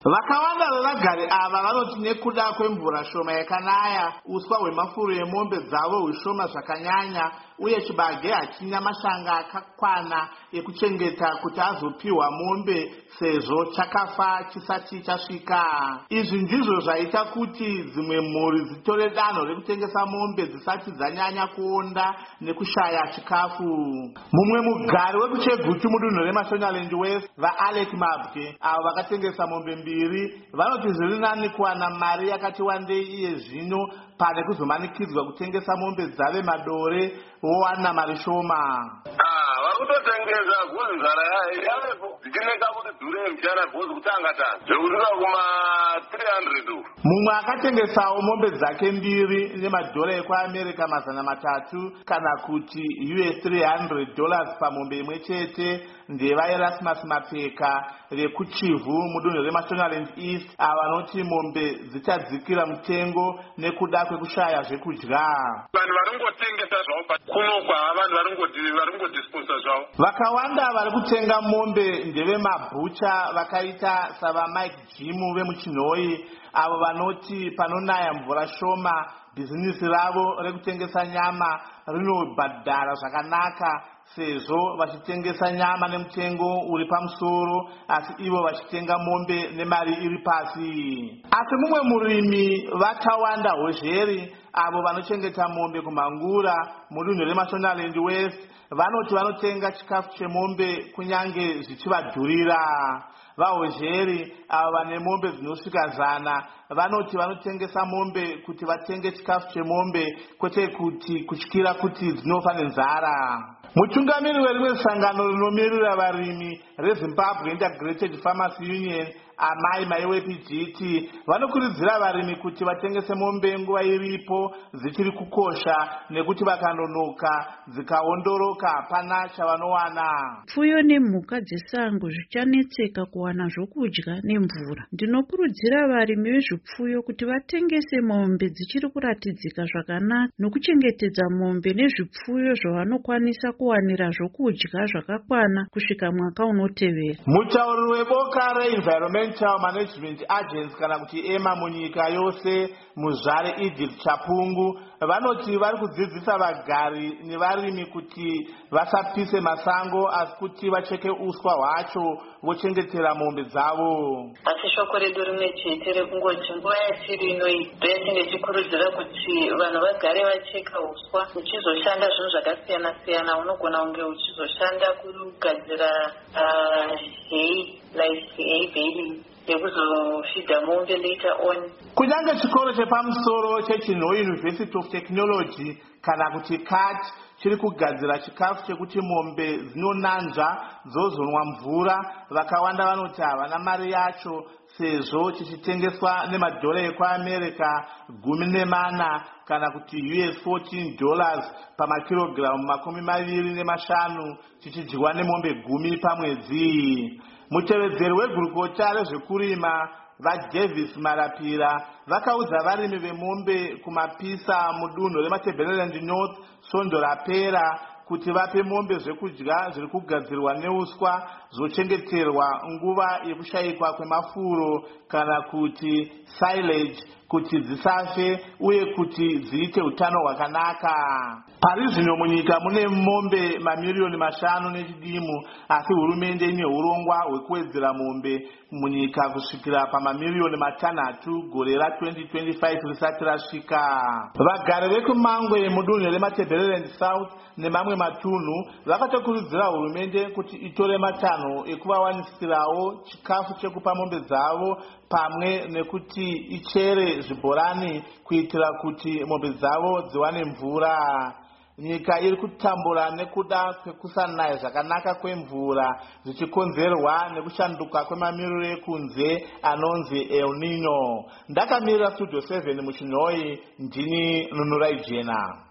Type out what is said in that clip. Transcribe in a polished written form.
Vakawanda vevagari ava vanoti nekuda kwemvura shoma yakanaya, uswa hwemafuro emombe dzavo hushoma zvakanyanya, uye chibage hachina mashanga akakwana ekuchengeta kuti azopiwa mombe sezvo chakafa chisati chasvika. Izvi ndizvo zvaita kuti dzimwe mhuri dzitore danho rekutengesa mombe dzisati dzanyanya kuonda nekushaya chikafu. Mumwe mugari wekuChegutu mudunhu reMashonaland West, vaAlec Mabwe, avo vakatengesa mombe mbiri, vanoti zviri nani kuwana mari yakati wandei iye zvino pane kuzomanikidzwa kutengesa mombe dzave madore vowana mari shoma. Varikutotengesa gozi nzara yavepo dzichineka kuti dhure mchana gozi kutanga zvekusvika kuma 300. Mumwe akatengesawo mombe dzake mbiri nemadhora ekuAmerica 300 kana kuti $300 pamombe imwe chete. NdevaErasmus Mapeka vekuChivu mudunhu reMashonaland East, ava vanoti mombe dzichadzikira mutengo nekuda kwekushaya zvekudya. Vanhu varingotengesa zvavo kunokwa, vanhu varingodisposa zvavo. Vakawanda vari kutenga mombe ndevemabhucha vakaita savaMike Jim vemuChinhoyi, avo vanoti panonaya mvura shoma bhizinisi ravo rekutengesa nyama rinobhadhara zvakanaka, sezvo vachitengesa nyama nemutengo uri pamusoro asi ivo vachitenga mombe nemari iri pasi. Asi mumwe murimi vaTawanda Hozheri, avo vanochengeta mombe kumhangura mudunhu reMashonaland West, vanoti vanotenga chikafu chemombe kunyange zvichivadhurira. VaHozheri avo vane mombe dzinosvika 100 vanoti vanotengesa mombe kuti vatenge chikafu chemombe, kwete kuti kutyira kuti dzinofa nenzara. Mutungamiri werimwe sangano rinomirira varimi reZimbabwe Integrated Farmers Union, Amai Maiwe PGT, vanokurudzira varimi kuti vatengese mombe nguva iripo dzichiri kukosha, nekuti vakanonoka dzikaondoroka hapana chavanowana. Pfuyo nemhuka dzesango zvichanetseka kuwana zvokudya nemvura. Ndinokurudzira varimi vezvipfuyo kuti vatengese mombe dzichiri kuratidzika zvakanaka nokuchengetedza mombe nezvipfuyo zvavanokwanisa kuwanira zvokudya zvakakwana kusvika mwaka unotevera. Mutauriri weboka reEnvironmental Management Agency kana kuti EMA munyika yose, Muzvare Edith Chapungu, vanoti vari kudzidzisa vagari nevarimi kuti vasapise masango asi kuti vacheke uswa hwacho vochengetera mombe dzavo. Asi shoko redu rimwe chete rekungoti nguva yatiri inoi ndoyatinge tichikurudzira kuti vanhu vagare vacheka uswa uchizoshanda zvinhu zvakasiyana siyana. Unogona kunge uchizoshanda kugadzira hay baling yekuzofidha mombe later on. Kunyange chikoro chepamusoro cheChinhoyi University of Technology kana kuti CAT chiri kugadzira chikafu chekuti mombe dzinonanzva dzozonwa mvura, vakawanda vanoti havana mari yacho sezvo chichitengeswa nemadhora ekuAmerica 14 kana kuti $14 pamakirogiramu 25 chichidyiwa nemombe 10 pamwedzi. Mutevedzeri wegurukota rezvekurima vaDavis Marapira vakaudza varimi vemombe kumapisa mudunhu reMatabeleland North Sondo Rapera kuti vape mombe zvekudya zviri kugadzirwa neuswa zvochengeterwa nguva yekushayikwa kwemafuro kana kuti silage kuti dzisafe uye kuti dziite utano hwakanaka. Pari zvino munyika mune mombe mamiliyoni 5 nechidimu, asi hurumende ine urongwa hwekuwedzera mombe munyika kusvikira pamamiliyoni 6 gore ra2025 risati rasvika. Vagari vekumangwe mudunhu reMatabeleland South nemamwe matunhu vakatokurudzira hurumende kuti itore matanho ekuvawanisirawo chikafu chekupa mombe dzavo pamwe nekuti ichere zvibhorani kuitira kuti mombe dzavo dziwane mvura. Nyika iri kutambura nekuda kwekusanaya zvakanaka kwemvura zvichikonzerwa nekushanduka kwemamiriro ekunze anonzi El Nino. Ndakamirira Studio 7 muChinhoyi, ndini Nunurai Jena.